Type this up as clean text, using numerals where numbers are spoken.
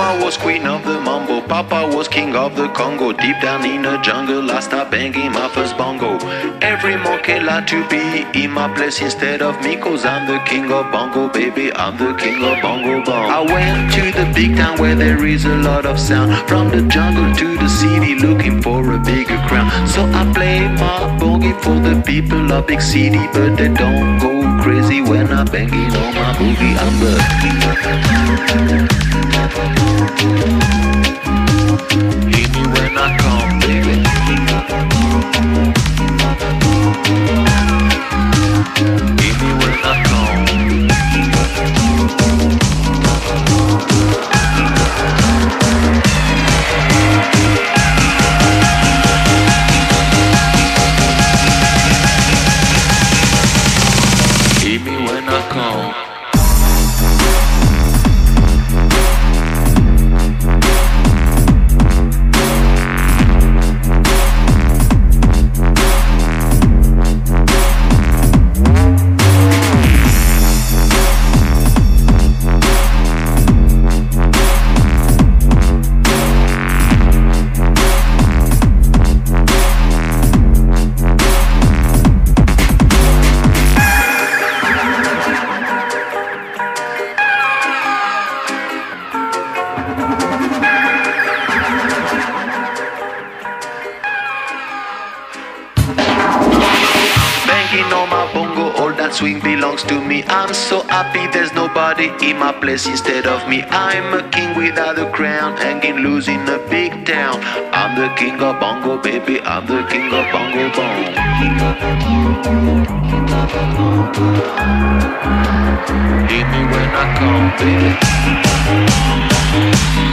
Mama was queen of the mambo, Papa was king of the Congo. Deep down in the jungle, I start banging my first bongo. Every monkey like to be in my place instead of me, cause I'm the king of bongo, baby, I'm the king of bongo bong. I went to the big town where there is a lot of sound, from the jungle to the city looking for a bigger crown. So I play my boogie for the people of big city, but they don't go crazy when I'm banging on my boogie. I'm the hit me when I come, baby. Hit me when I come. Hit me when I come. On my bongo, all that swing belongs to me. I'm so happy there's nobody in my place instead of me. I'm a king without a crown, hanging loose in a big town. I'm the king of bongo, baby, I'm the king of bongo bong. Hit me when I come, baby.